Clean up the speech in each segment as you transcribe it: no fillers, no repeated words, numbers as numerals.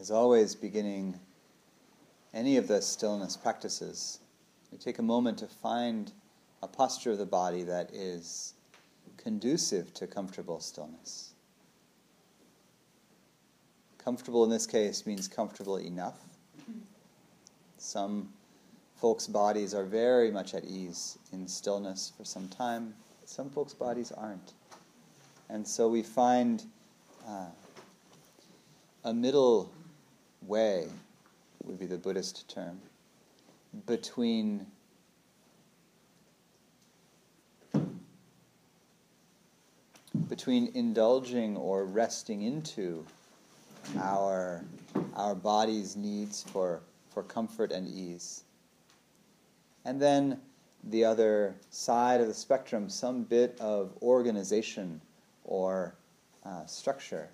As always, beginning any of the stillness practices, we take a moment to find a posture of the body that is conducive to comfortable stillness. Comfortable in this case means comfortable enough. Some folks' bodies are very much at ease in stillness for some time. Some folks' bodies aren't. And so we find a middle way, would be the Buddhist term, between indulging or resting into our body's needs for comfort and ease, and then the other side of the spectrum, some bit of organization or structure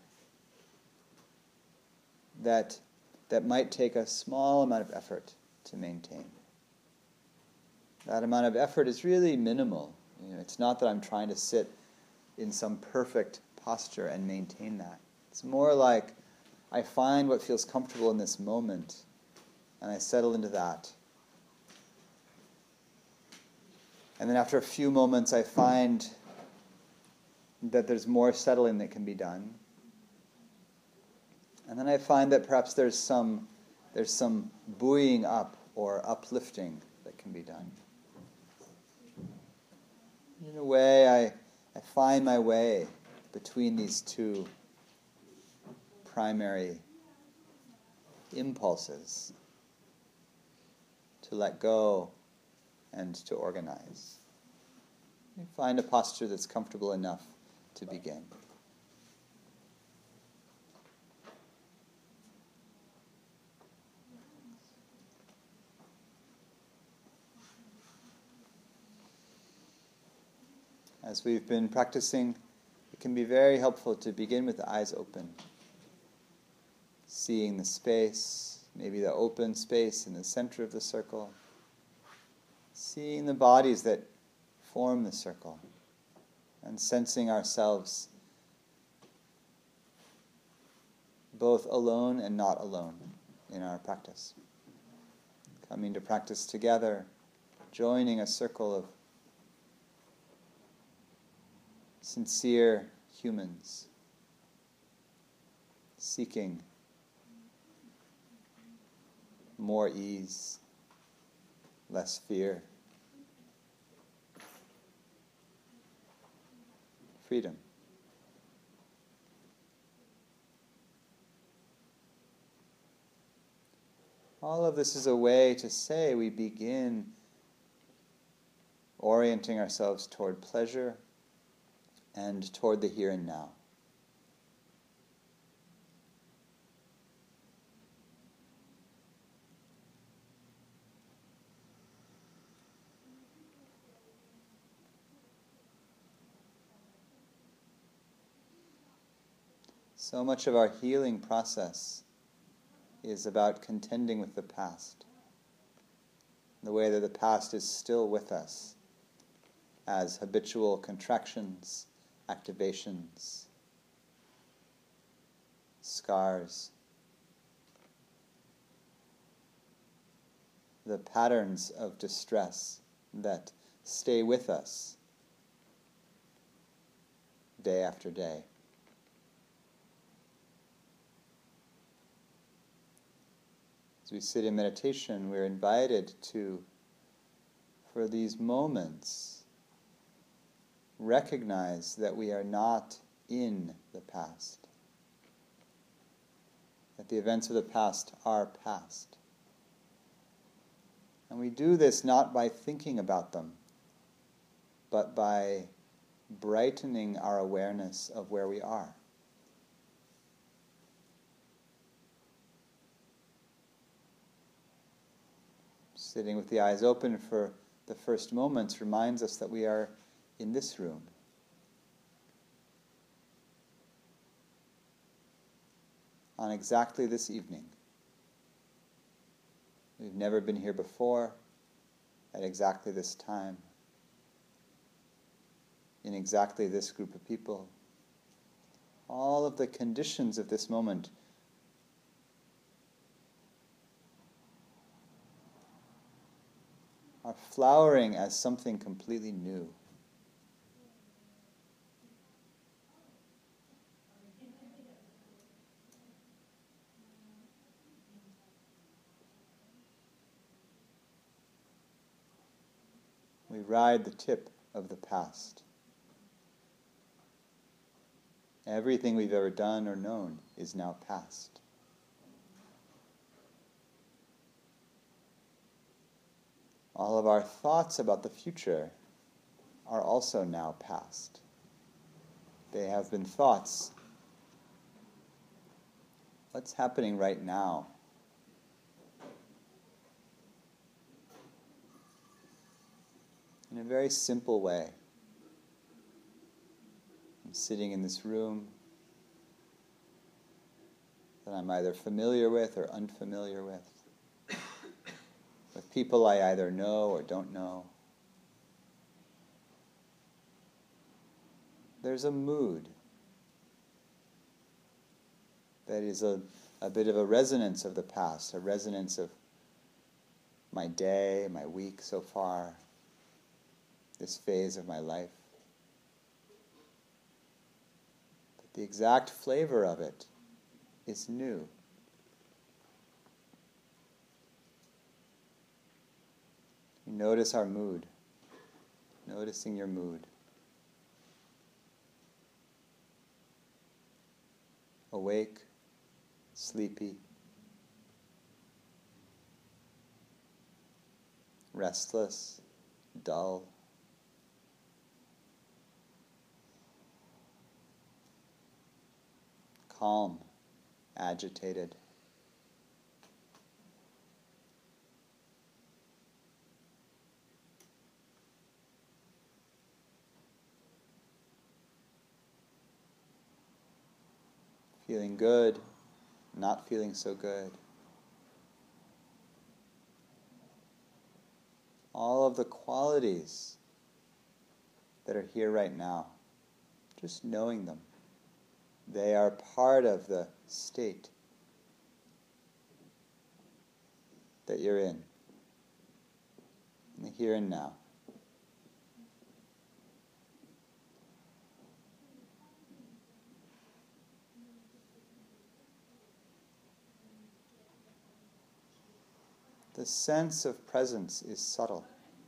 that might take a small amount of effort to maintain. That amount of effort is really minimal. It's not that I'm trying to sit in some perfect posture and maintain that. It's more like I find what feels comfortable in this moment and I settle into that. And then after a few moments I find that there's more settling that can be done. And then I find that perhaps there's some buoying up or uplifting that can be done. In a way, I find my way between these two primary impulses to let go and to organize. You find a posture that's comfortable enough to begin. As we've been practicing, it can be very helpful to begin with the eyes open. Seeing the space, maybe the open space in the center of the circle. Seeing the bodies that form the circle. And sensing ourselves both alone and not alone in our practice. Coming to practice together, joining a circle of sincere humans, seeking more ease, less fear, freedom. All of this is a way to say we begin orienting ourselves toward pleasure and toward the here and now. So much of our healing process is about contending with the past, the way that the past is still with us as habitual contractions, activations, scars, the patterns of distress that stay with us day after day. As we sit in meditation, we're invited to, for these moments, recognize that we are not in the past. That the events of the past are past. And we do this not by thinking about them, but by brightening our awareness of where we are. Sitting with the eyes open for the first moments reminds us that we are in this room. On exactly this evening. We've never been here before, at exactly this time, in exactly this group of people. All of the conditions of this moment flowering as something completely new. We ride the tip of the past. Everything we've ever done or known is now past. All of our thoughts about the future are also now past. They have been thoughts. What's happening right now? In a very simple way. I'm sitting in this room that I'm either familiar with or unfamiliar with people I either know or don't know. There's a mood that is a bit of a resonance of the past, a resonance of my day, my week so far, this phase of my life. But the exact flavor of it is new. You notice our mood, noticing your mood. Awake, sleepy, restless, dull. Calm, agitated. Feeling good, not feeling so good. All of the qualities that are here right now, just knowing them. They are part of the state that you're in the here and now. The sense of presence is subtle.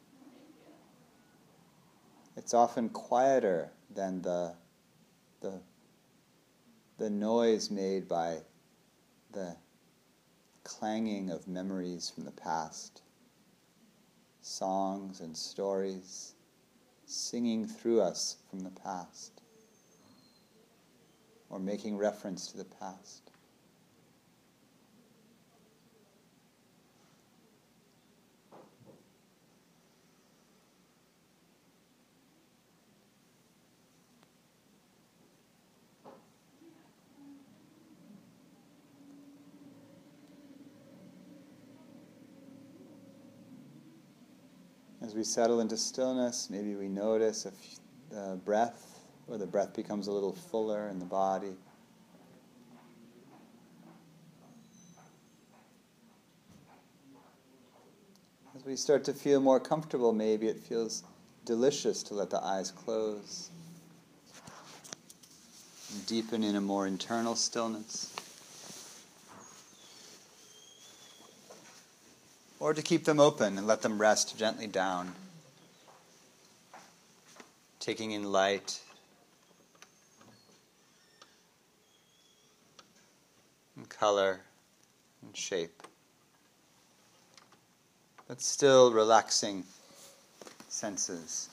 It's often quieter than the noise made by the clanging of memories from the past, songs and stories singing through us from the past, or making reference to the past. As we settle into stillness, maybe we notice the breath, or the breath becomes a little fuller in the body. As we start to feel more comfortable, maybe it feels delicious to let the eyes close and deepen in a more internal stillness. Or to keep them open and let them rest gently down, taking in light and color and shape, but still relaxing senses,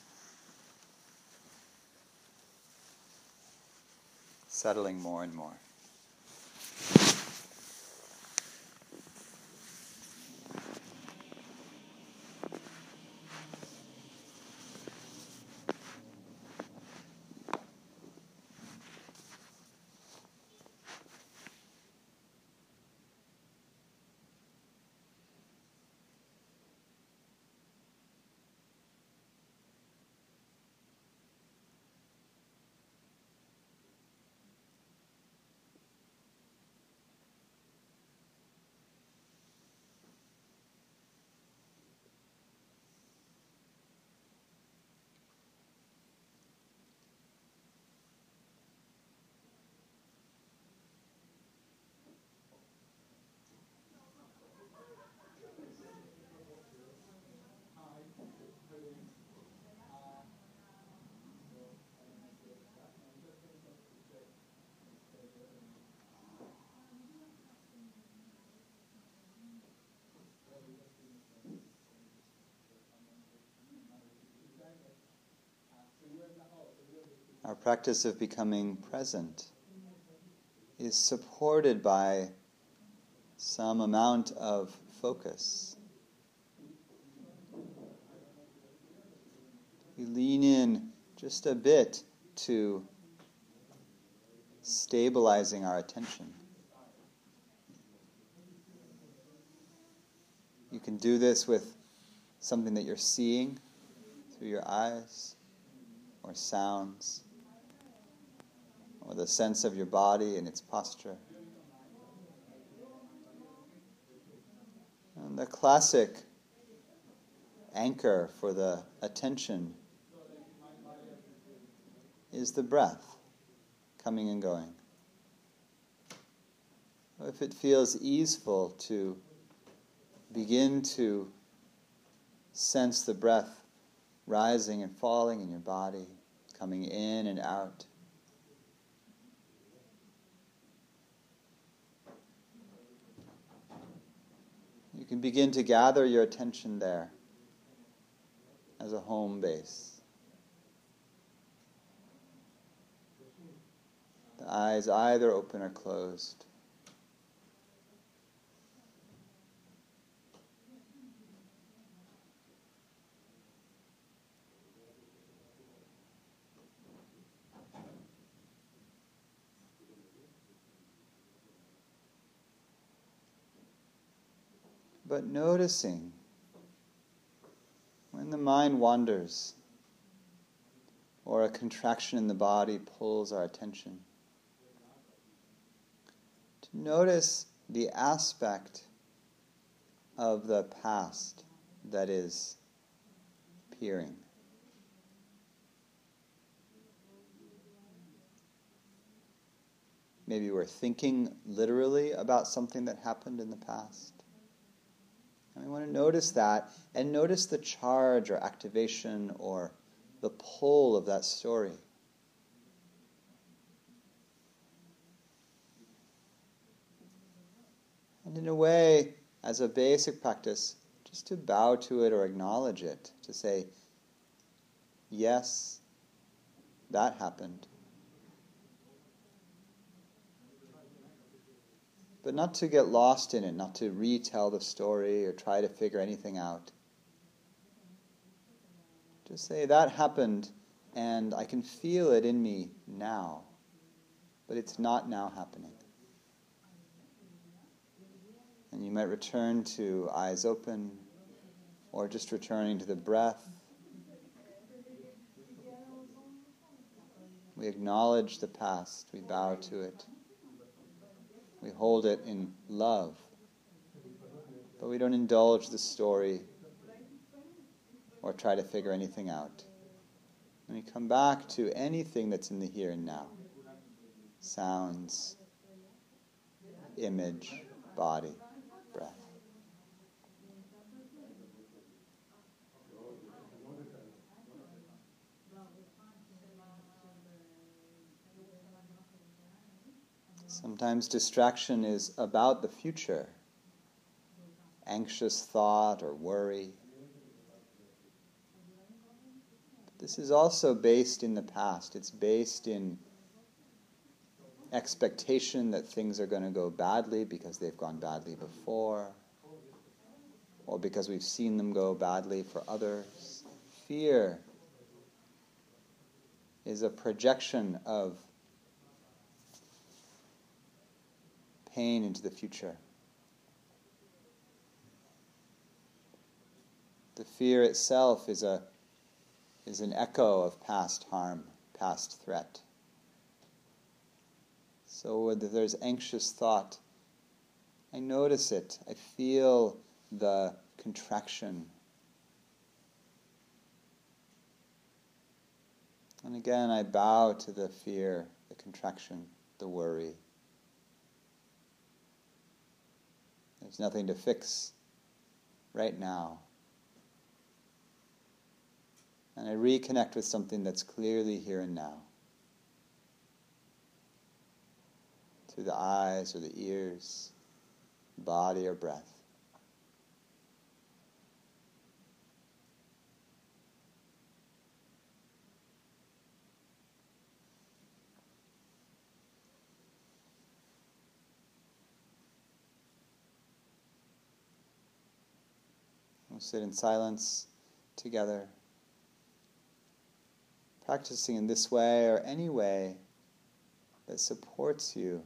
settling more and more. Our practice of becoming present is supported by some amount of focus. We lean in just a bit to stabilizing our attention. You can do this with something that you're seeing through your eyes, or sounds, or the sense of your body and its posture. And the classic anchor for the attention is the breath, coming and going. If it feels easeful to begin to sense the breath rising and falling in your body, coming in and out. You can begin to gather your attention there as a home base. The eyes either open or closed. But noticing when the mind wanders or a contraction in the body pulls our attention, to notice the aspect of the past that is appearing. Maybe we're thinking literally about something that happened in the past. And we want to notice that, and notice the charge or activation or the pull of that story. And in a way, as a basic practice, just to bow to it or acknowledge it, to say, yes, that happened. But not to get lost in it, not to retell the story or try to figure anything out. Just say, that happened, and I can feel it in me now, but it's not now happening. And you might return to eyes open, or just returning to the breath. We acknowledge the past, we bow to it. We hold it in love, but we don't indulge the story or try to figure anything out. And we come back to anything that's in the here and now. Sounds, image, body, breath. Sometimes distraction is about the future, anxious thought or worry. But this is also based in the past. It's based in expectation that things are going to go badly because they've gone badly before, or because we've seen them go badly for others. Fear is a projection of pain into the future. The fear itself is an echo of past harm, past threat. So when there's anxious thought, I notice it. I feel the contraction. And again, I bow to the fear, the contraction, the worry. There's nothing to fix right now. And I reconnect with something that's clearly here and now. Through the eyes or the ears, body or breath. We'll sit in silence together, practicing in this way or any way that supports you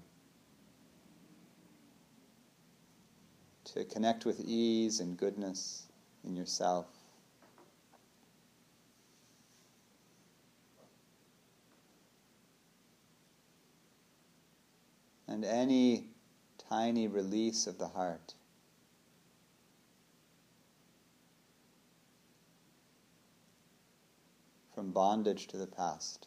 to connect with ease and goodness in yourself. And any tiny release of the heart from bondage to the past.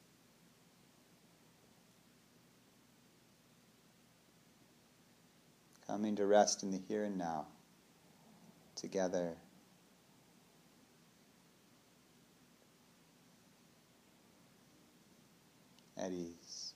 Coming to rest in the here and now, together. At ease.